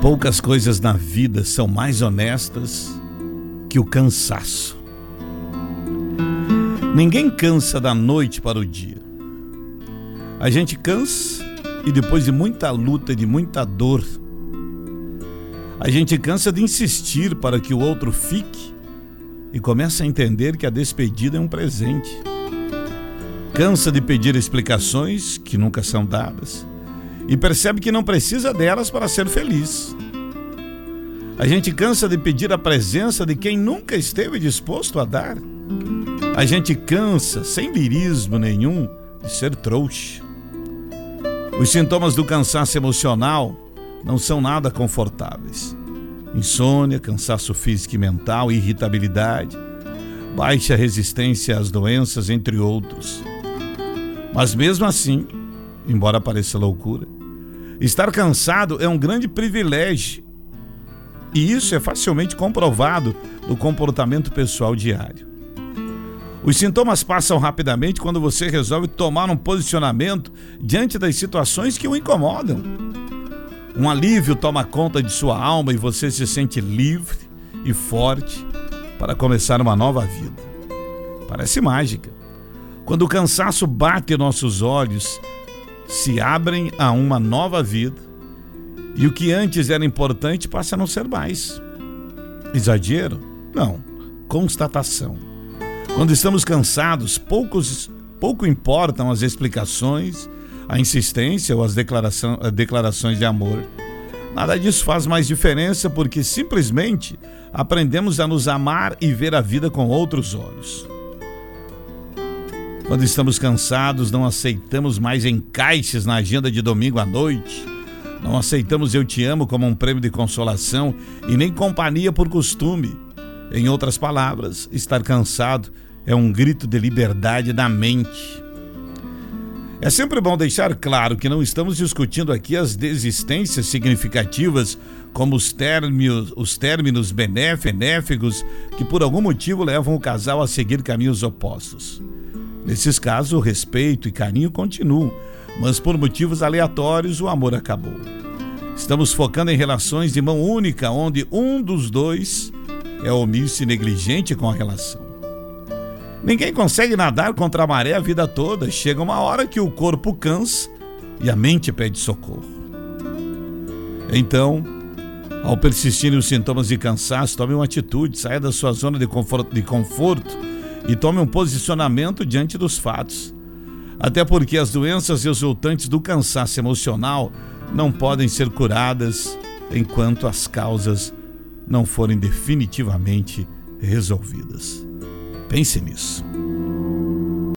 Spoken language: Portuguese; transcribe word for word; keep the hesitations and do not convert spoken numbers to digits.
Poucas coisas na vida são mais honestas que o cansaço. Ninguém cansa da noite para o dia. A gente cansa e depois de muita luta, de muita dor, a gente cansa de insistir para que o outro fique e começa a entender que a despedida é um presente. Cansa de pedir explicações que nunca são dadas e percebe que não precisa delas para ser feliz. A gente cansa de pedir a presença de quem nunca esteve disposto a dar. A gente cansa, sem lirismo nenhum, de ser trouxa. Os sintomas do cansaço emocional não são nada confortáveis. Insônia, cansaço físico e mental, irritabilidade, baixa resistência às doenças, entre outros. Mas mesmo assim, embora pareça loucura, estar cansado é um grande privilégio. E isso é facilmente comprovado no comportamento pessoal diário. Os sintomas passam rapidamente quando você resolve tomar um posicionamento diante das situações que o incomodam. Um alívio toma conta de sua alma e você se sente livre e forte para começar uma nova vida. Parece mágica. Quando o cansaço bate em nossos olhos, se abrem a uma nova vida e o que antes era importante passa a não ser mais. Exagero? Não. Constatação. Quando estamos cansados, poucos, pouco importam as explicações, a insistência ou as declaração, declarações de amor. Nada disso faz mais diferença porque simplesmente aprendemos a nos amar e ver a vida com outros olhos. Quando estamos cansados, não aceitamos mais encaixes na agenda de domingo à noite. Não aceitamos eu te amo como um prêmio de consolação e nem companhia por costume. Em outras palavras, estar cansado é um grito de liberdade da mente. É sempre bom deixar claro que não estamos discutindo aqui as desistências significativas como os términos, os términos benéficos que por algum motivo levam o casal a seguir caminhos opostos. Nesses casos, o respeito e carinho continuam, mas por motivos aleatórios o amor acabou. Estamos focando em relações de mão única, onde um dos dois é omisso e negligente com a relação. Ninguém consegue nadar contra a maré a vida toda. Chega uma hora que o corpo cansa e a mente pede socorro. Então, ao persistirem os sintomas de cansaço, tome uma atitude, saia da sua zona de conforto, de conforto e tome um posicionamento diante dos fatos. Até porque as doenças resultantes do cansaço emocional não podem ser curadas enquanto as causas não forem definitivamente resolvidas. Pense nisso.